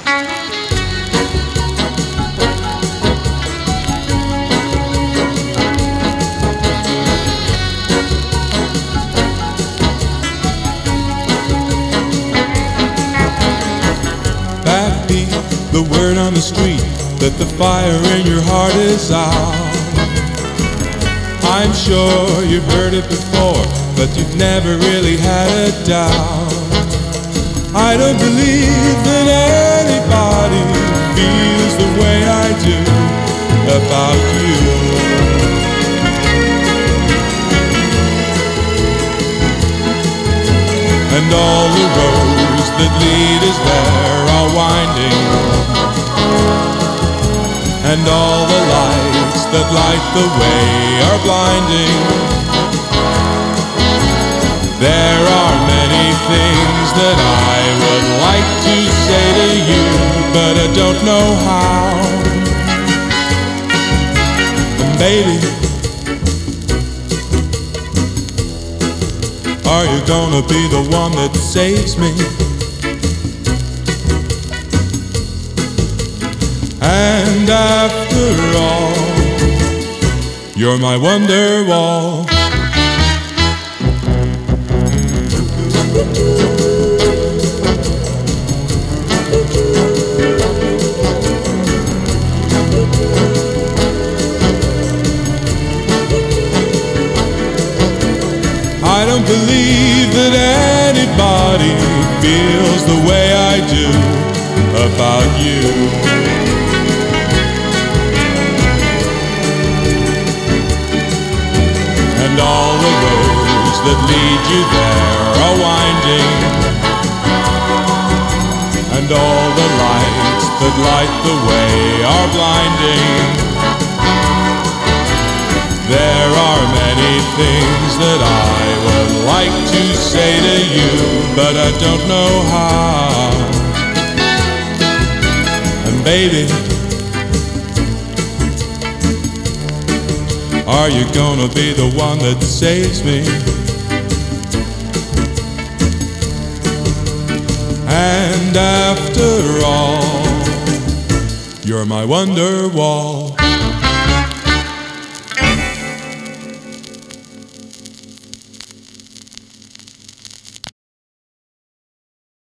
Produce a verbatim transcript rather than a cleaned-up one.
Backbeat, the word on the street that the fire in your heart is out. I'm sure you've heard it before, but you've never really had a doubt. I don't believe that anybody feels the way I do about you. And all the roads that lead us there are winding, and all the lights that light the way are blinding. There are many things that I would like to say to you, but I don't know how. And baby, are you gonna be the one that saves me? And after all, you're my wonder wall. I don't believe that anybody feels the way I do about you. And all the roads that lead you there are winding, and all the lights that light the way are blinding. There are many things that I would like to say to you, but I don't know how. And baby, are you gonna be the one that saves me? And after all, you're my wonder wall.